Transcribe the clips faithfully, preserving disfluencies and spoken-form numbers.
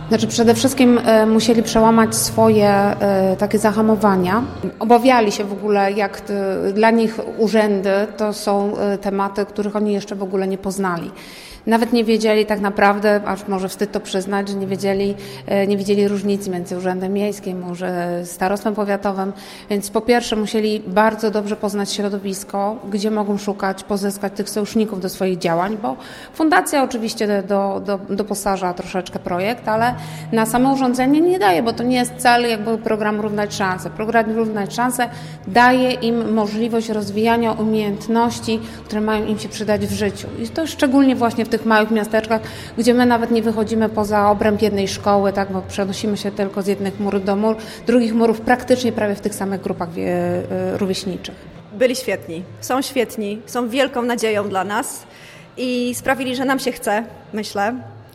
Znaczy przede wszystkim e, musieli przełamać swoje e, takie zahamowania. Obawiali się w ogóle, jak t, dla nich urzędy to są e, tematy, których oni jeszcze w ogóle nie poznali. Nawet nie wiedzieli tak naprawdę, aż może wstyd to przyznać, że nie wiedzieli, nie widzieli różnicy między urzędem miejskim, może starostwem powiatowym, więc po pierwsze musieli bardzo dobrze poznać środowisko, gdzie mogą szukać, pozyskać tych sojuszników do swoich działań, bo fundacja oczywiście do, do, doposaża troszeczkę projekt, ale na samo urządzenie nie daje, bo to nie jest cel jakby programu Równać Szanse. Program Równać Szanse daje im możliwość rozwijania umiejętności, które mają im się przydać w życiu. I to szczególnie właśnie w tych małych miasteczkach, gdzie my nawet nie wychodzimy poza obręb jednej szkoły, tak, bo przenosimy się tylko z jednych murów do mur, drugich murów praktycznie prawie w tych samych grupach rówieśniczych. Byli świetni, są świetni, są wielką nadzieją dla nas i sprawili, że nam się chce, myślę,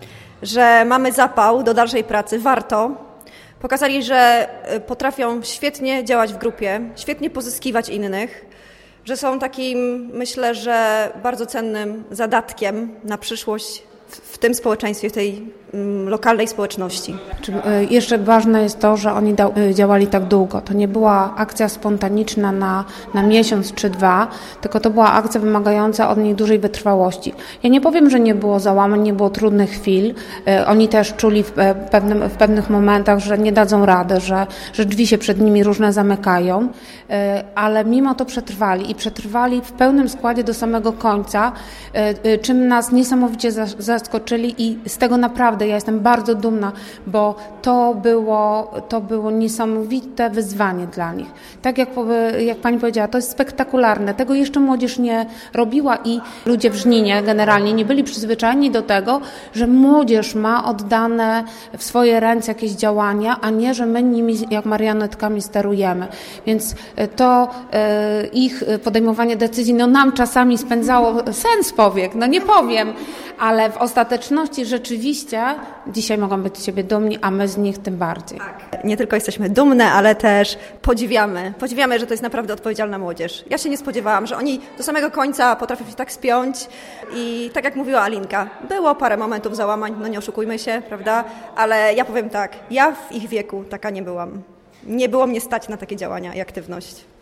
że mamy zapał do dalszej pracy, warto. Pokazali, że potrafią świetnie działać w grupie, świetnie pozyskiwać innych, że są takim, myślę, że bardzo cennym zadatkiem na przyszłość w tym społeczeństwie, w tej mm, lokalnej społeczności. Jeszcze ważne jest to, że oni da, działali tak długo. To nie była akcja spontaniczna na, na miesiąc czy dwa, tylko to była akcja wymagająca od nich dużej wytrwałości. Ja nie powiem, że nie było załamań, nie było trudnych chwil. Oni też czuli w, pewnym, w pewnych momentach, że nie dadzą rady, że, że drzwi się przed nimi różne zamykają, ale mimo to przetrwali i przetrwali w pełnym składzie do samego końca, czym nas niesamowicie zaskoczyli i z tego naprawdę ja jestem bardzo dumna, bo to było, to było niesamowite wyzwanie dla nich. Tak jak, jak pani powiedziała, to jest spektakularne. Tego jeszcze młodzież nie robiła i ludzie w Żninie generalnie nie byli przyzwyczajeni do tego, że młodzież ma oddane w swoje ręce jakieś działania, a nie, że my nimi jak marionetkami sterujemy. Więc to e, ich podejmowanie decyzji, no nam czasami spędzało sens powiek, no nie powiem, ale w ostateczności rzeczywiście dzisiaj mogą być z siebie dumni, a my z nich tym bardziej. Tak. Nie tylko jesteśmy dumne, ale też podziwiamy. Podziwiamy, że to jest naprawdę odpowiedzialna młodzież. Ja się nie spodziewałam, że oni do samego końca potrafią się tak spiąć i tak jak mówiła Alinka, było parę momentów załamań, no nie oszukujmy się, prawda? Ale ja powiem tak, ja w ich wieku taka nie byłam. Nie było mnie stać na takie działania i aktywność.